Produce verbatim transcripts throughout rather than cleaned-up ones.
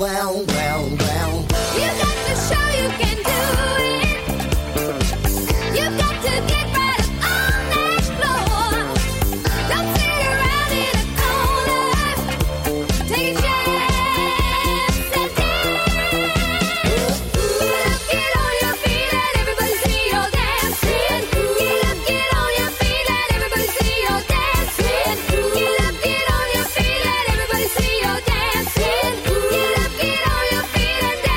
well, well, well. You got to show you can do it. You got to get right up on that floor. Don't sit around in a corner. Take a chance and dance. Get up, get on your feet, let everybody see your dancing. Get up, get on your feet, let everybody see your dancing. Get up, get on your feet, let everybody see your dancing. Get up, get on your feet and dance.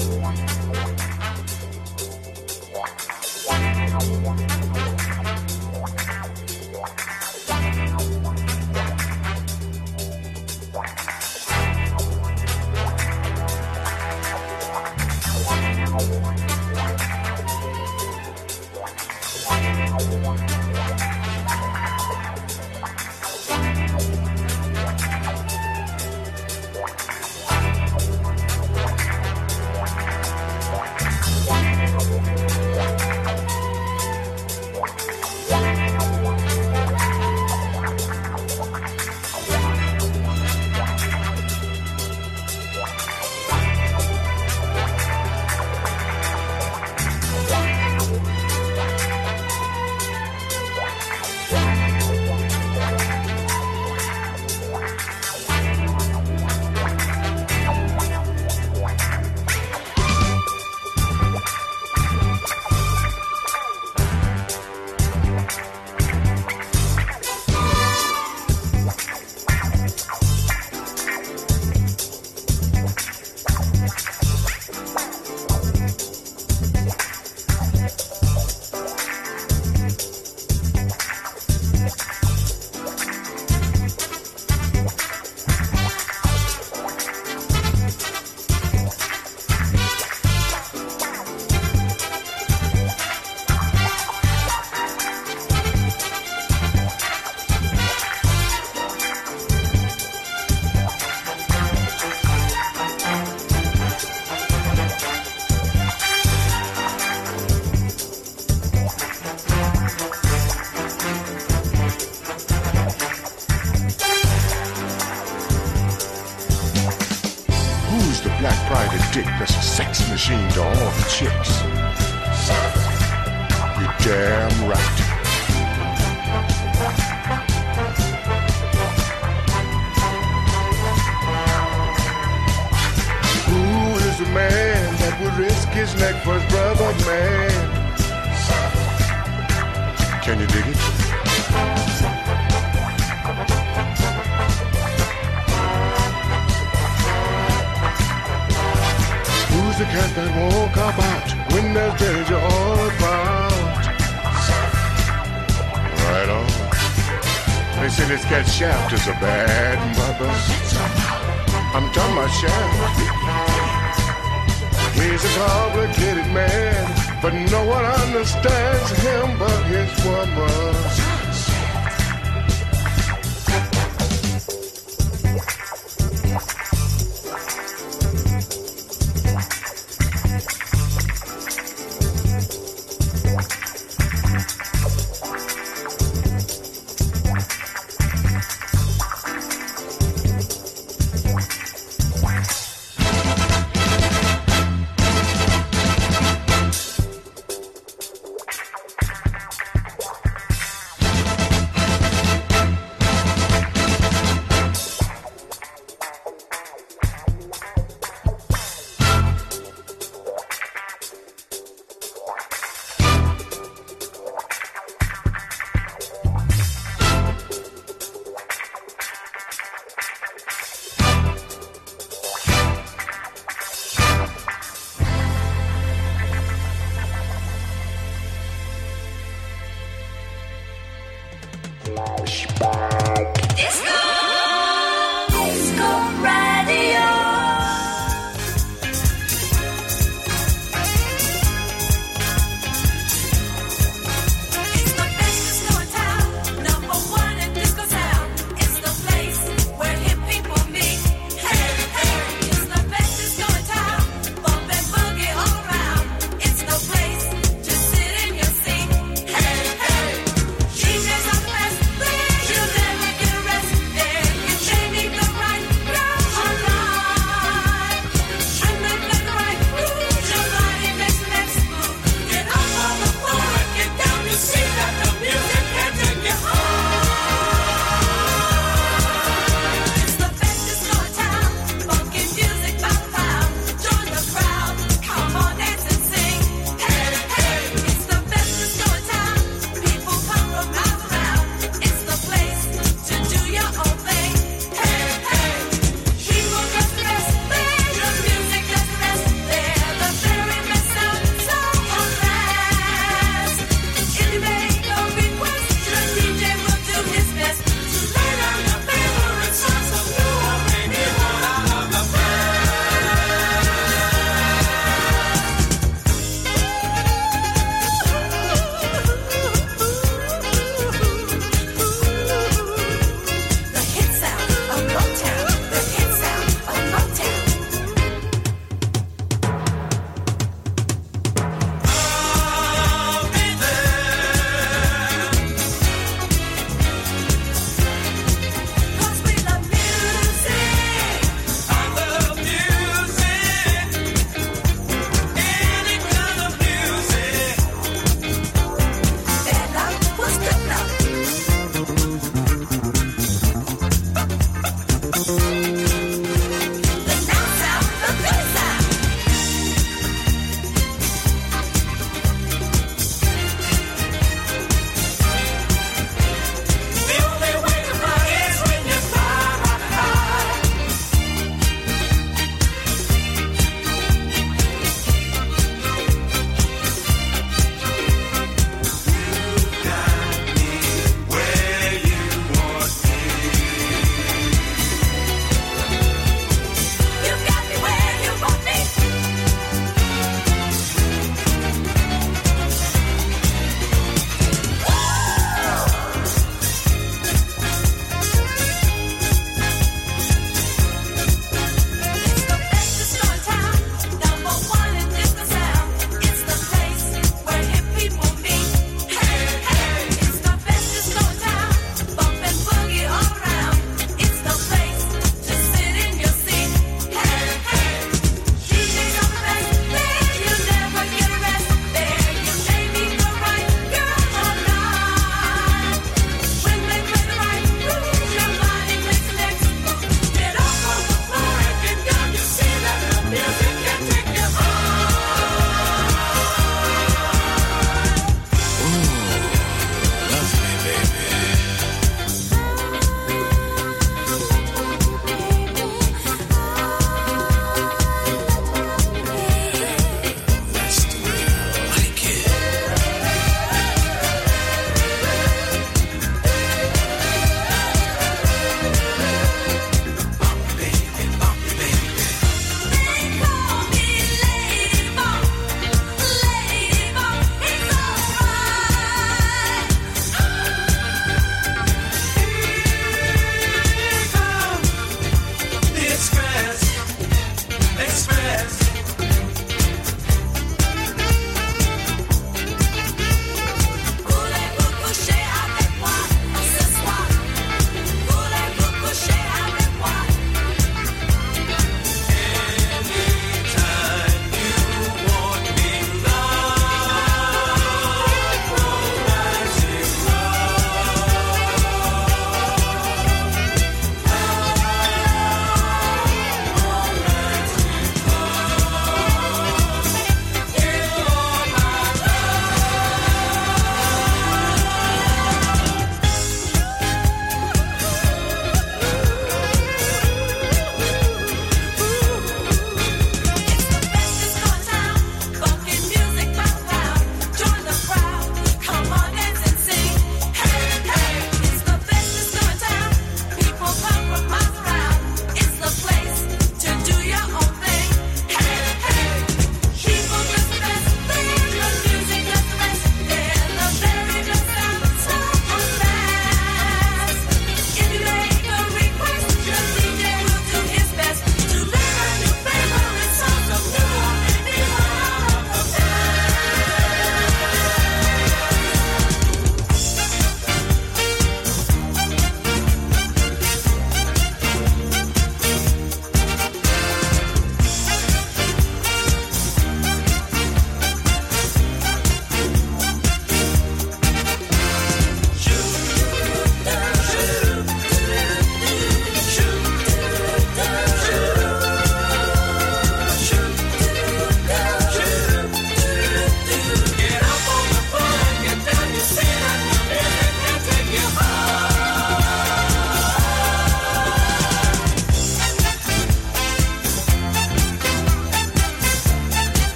dick that's a sex machine to all the chicks. You're damn right. Who is the man that would risk his neck for his brother, man? Can you dig it? Who's the cat that won't cop out when there's danger all about? Right on. They say this cat Shaft is a bad mother. I'm talking about Shaft. He's a complicated man, but no one understands him but his woman.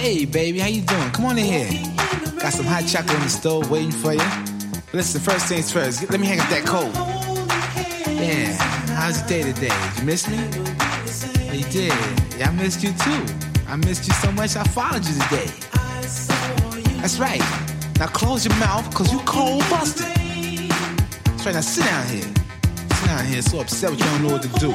Hey, baby, how you doing? Come on in here. Got some hot chocolate on the stove waiting for you. Listen, first things first, let me hang up that coat. Yeah, how's your day today? Did you miss me? Oh, you did. Yeah, I missed you too. I missed you so much I followed you today. That's right. Now close your mouth, cause you cold busted. That's right, now sit down here. Sit down here, so upset with you, don't know what to do.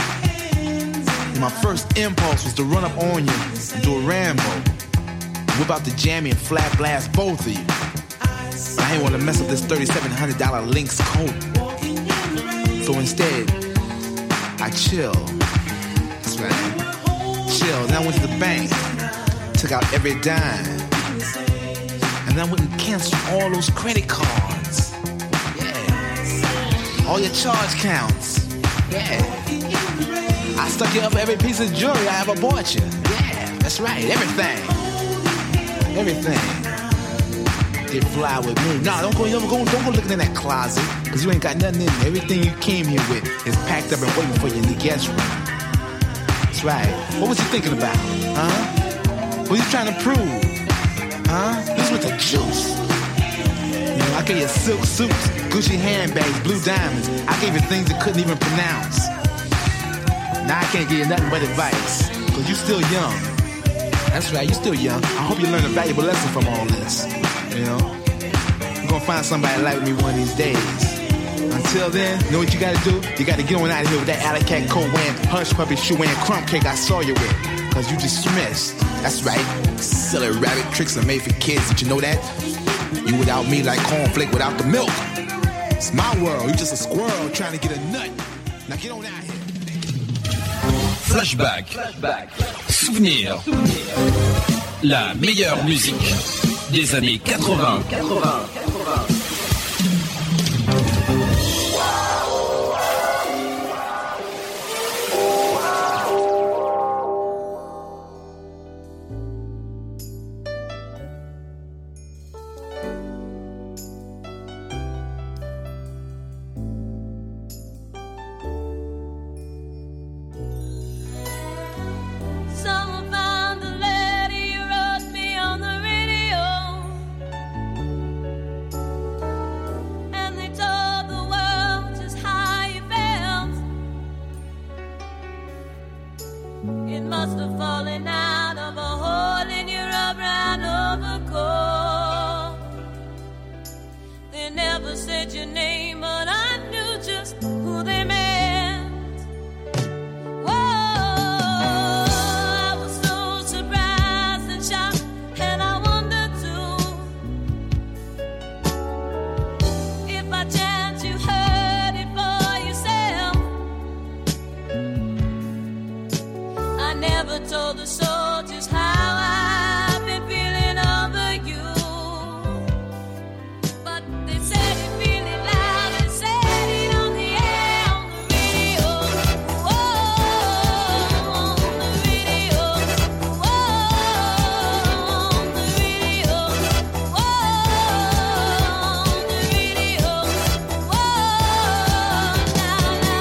And my first impulse was to run up on you and do a Rambo. Whip out the jammy and flat blast both of you. But I ain't wanna mess up this thirty-seven hundred dollars Lynx coat. So instead, I chill. That's right. Chill. Then I went to the bank, took out every dime, and then I went and canceled all those credit cards. Yeah. All your charge counts. Yeah. I stuck you up every piece of jewelry I ever bought you. Yeah, that's right. Everything. Everything. Get fly with me. Nah, don't go, don't go, don't go looking in that closet, cause you ain't got nothing in there. Everything you came here with is packed up and waiting for you in the guest room. That's right. What was you thinking about? Huh? What you trying to prove? Huh? This was the juice. You know, I gave you silk suits, Gucci handbags, blue diamonds. I gave you things you couldn't even pronounce. Now I can't give you nothing but advice, cause you still young. That's right, you still young. I hope you learn a valuable lesson from all this. You know? You're gonna find somebody like me one of these days. Until then, you know what you gotta do? You gotta get on out of here with that alley cat coat wearing, hush puppy shoe wearing, crumb cake I saw you with. Cause you dismissed. That's right. Silly rabbit tricks are made for kids. Did you know that? You without me like cornflake without the milk. It's my world. You just a squirrel trying to get a nut. Now get on out here. Flashback. Flashback. Souvenir. La meilleure musique des années quatre-vingts. quatre-vingts. quatre-vingts.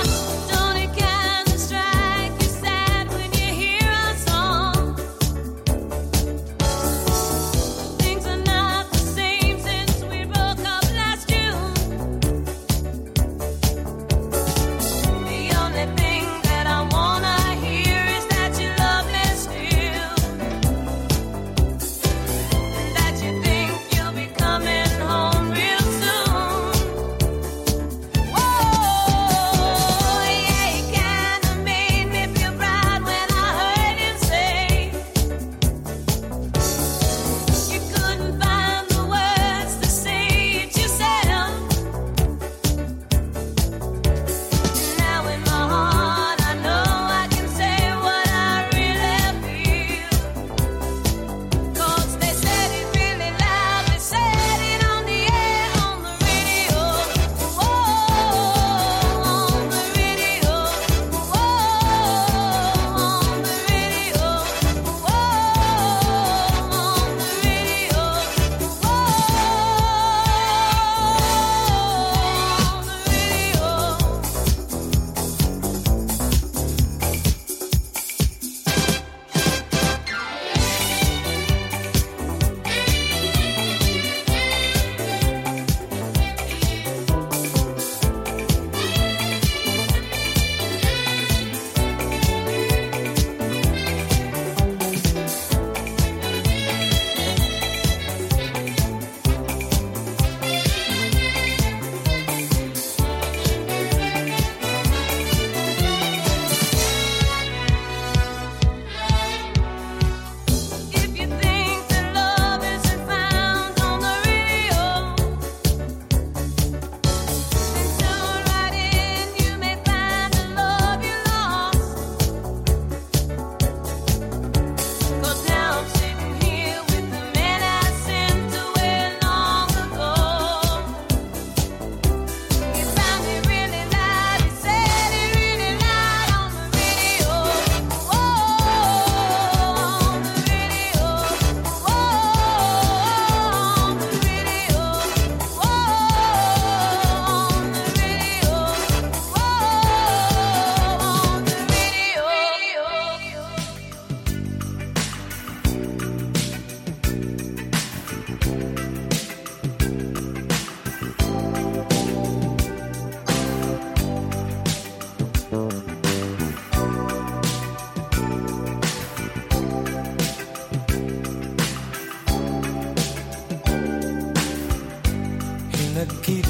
Don't it kinda strike you sad when you hear a song?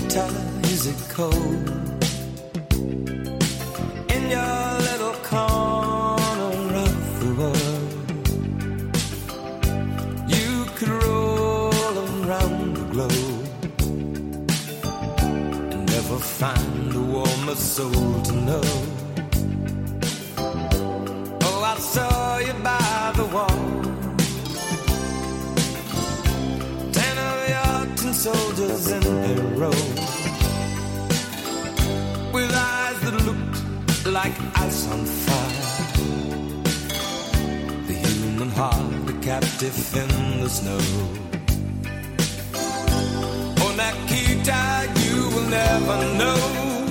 Nikita, is it cold? In your little corner of the world, you could roll around the globe and never find a warmer soul to know. Oh, I saw you by the wall, ten of your tin soldiers in a row, with eyes that looked like ice on fire. The human heart, a captive in the snow. Oh, Nikita, you will never know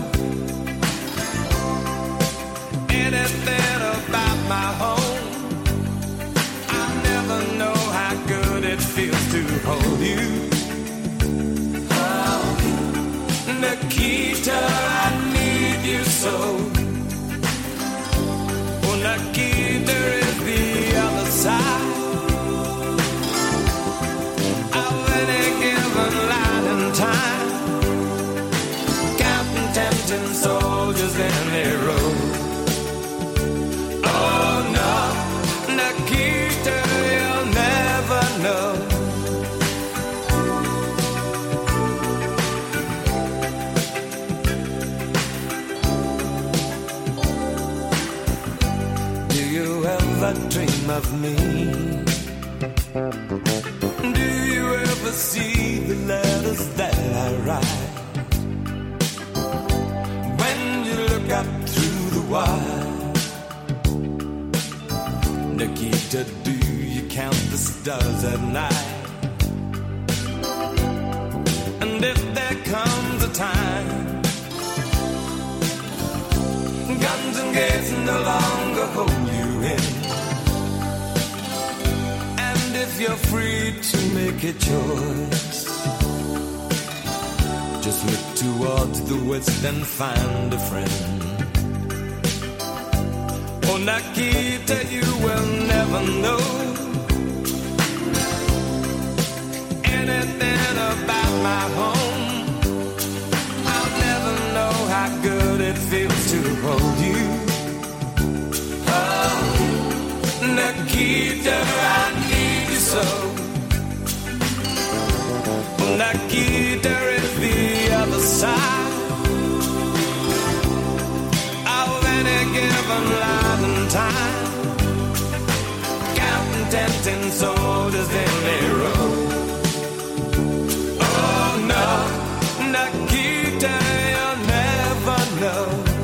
anything about my home. I'll never know how good it feels to hold you. Oh, Nikita, I need you so. Oh, Nikita is the other side of any given light and time, counting tempting soldiers in a row. Oh no, Nikita, you'll never know. Do you ever dream of me? Do you ever see the letters that I write? When you look up through the wire, Nikita, do you count the stars at night? And if there comes a time guns and gates no longer hold you in, and if you're free to make a choice, just look towards the west and find a friend. Oh, Nikita, you will never know anything about my home. I'll never know how good it feels to hold you. Oh, Nikita, I need you so. Oh, Nikita is the other side of any given life and time, counting tempting soldiers in a row. Oh no, Nikita, you'll never know.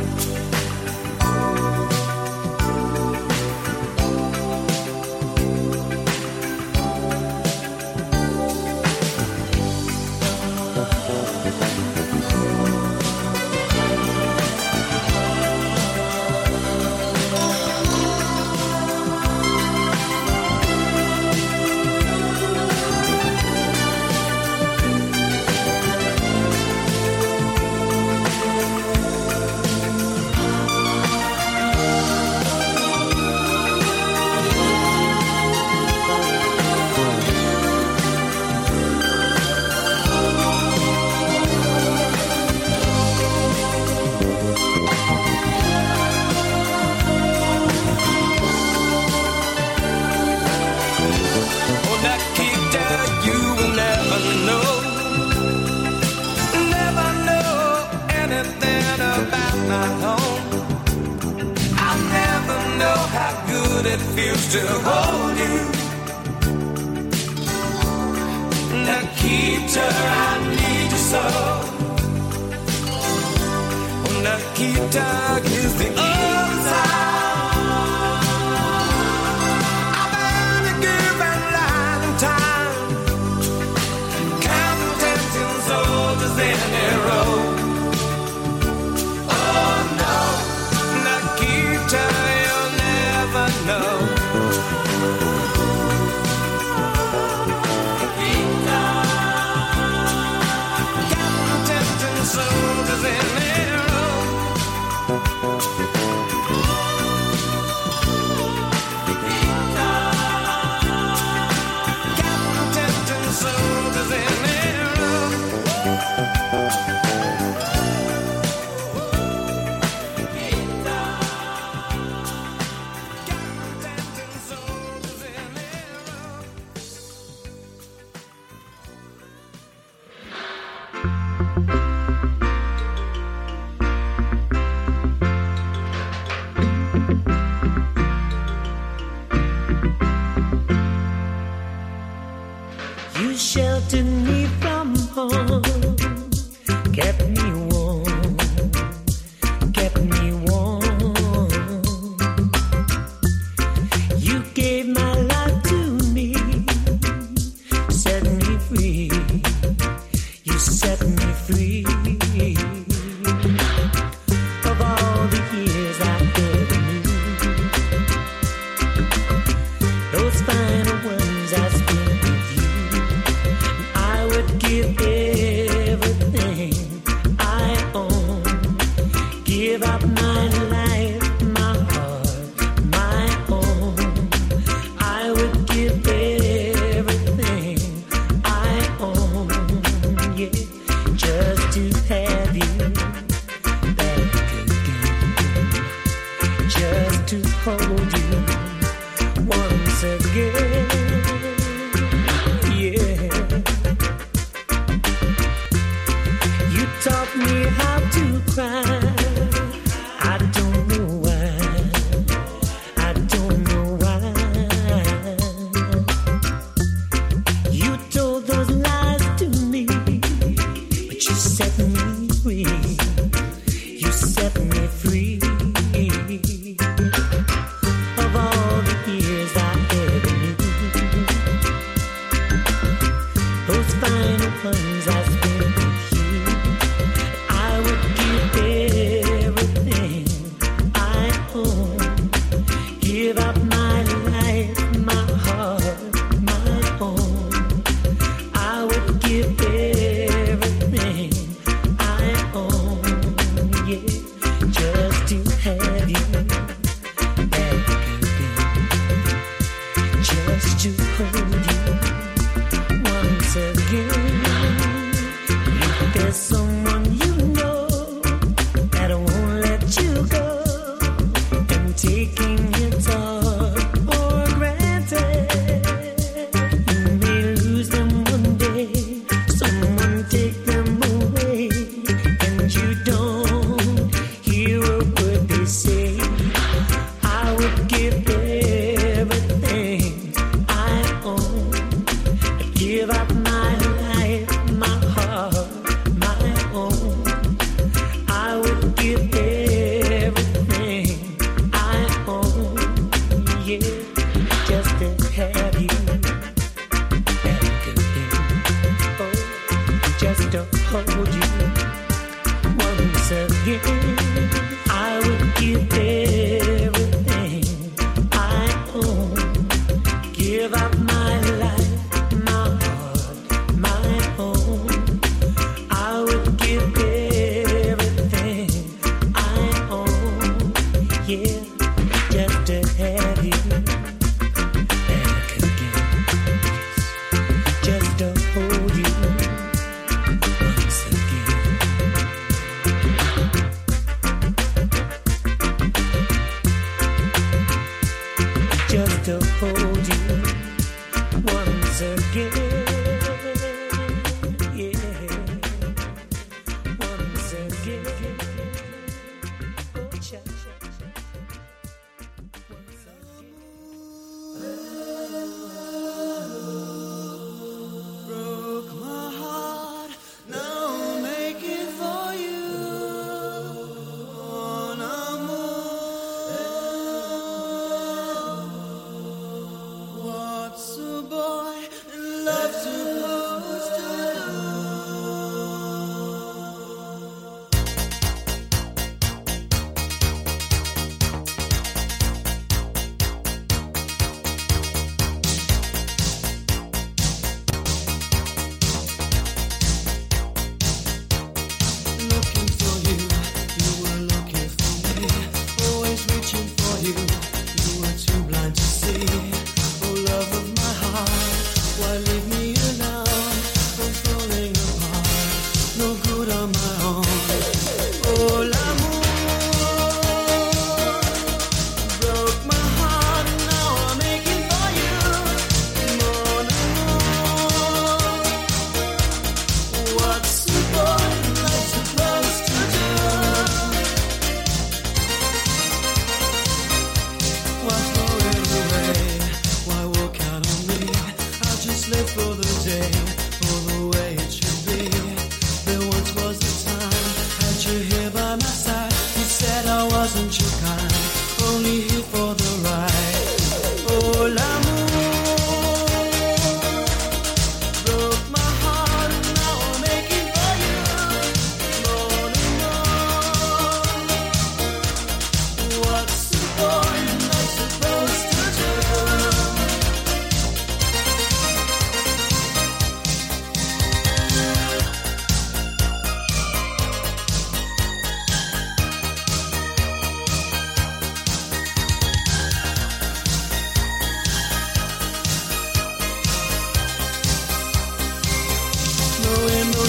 It feels to hold you. Nikita, I need you so. Nikita is the other side of any given life and time, counting tempting soldiers in a row. Oh no, Nikita, no. Captain soldiers in a row. sheltered me from harm, kept me warm, kept me warm. You gave my life to me, set me free. You set me free. Of all the years I ever knew, those final ones I spent with you, I would give everything I own, give up my life, my heart, my own. I would give everything I own, yeah, just to have you back again, just to hold you once again, yeah. You taught me how to cry. I don't know why. I don't know why. You told those lies to me, but you set me free. You set me free. Of all the years I ever knew, those final ones I spent with you, I would give everything I own, give up my life, my heart, my own. I would give everything I own, yeah, just to have you back again, just to hold you once again. If there's someone you know that won't let you go, and taking it all for granted, you may lose them one day, someone take them away, and you don't hear a word they say. I would give everything I own, I'd give up my life, my heart, my own. I would give everything I own, yeah, just to have you back again. Oh, just to hold you once again. I would give everything I own, give up my life, my heart, my own. I would give everything I own, yeah, just to have you back again. Just to hold you once again. Just to hold you once again, yeah, once again. Oh, cha, cha, cha. Once Broke my heart, now I'll make it for you. Mon amour, what's a boy in love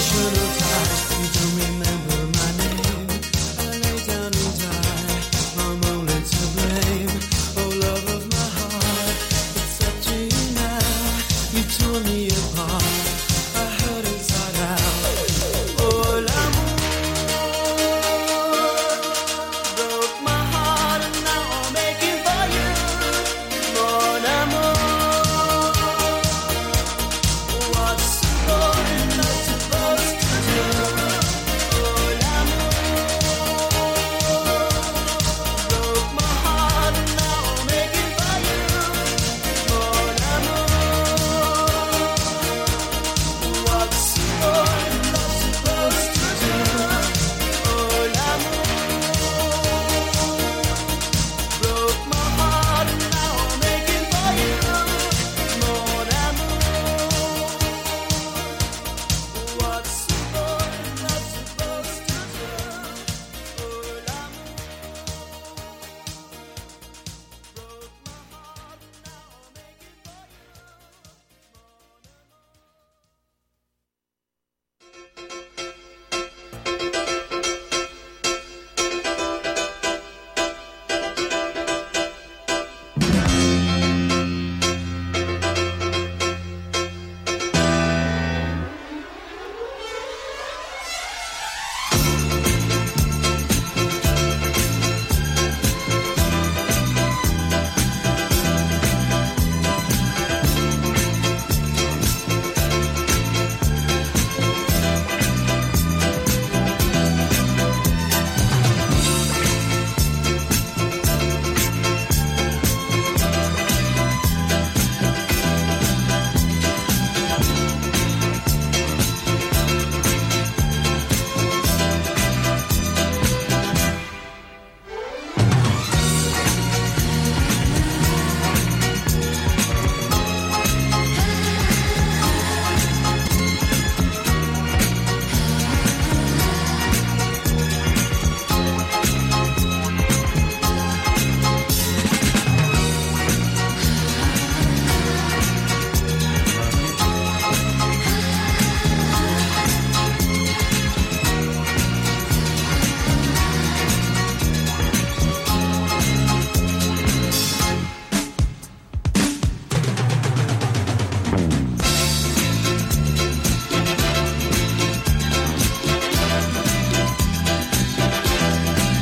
emotional ties. You do me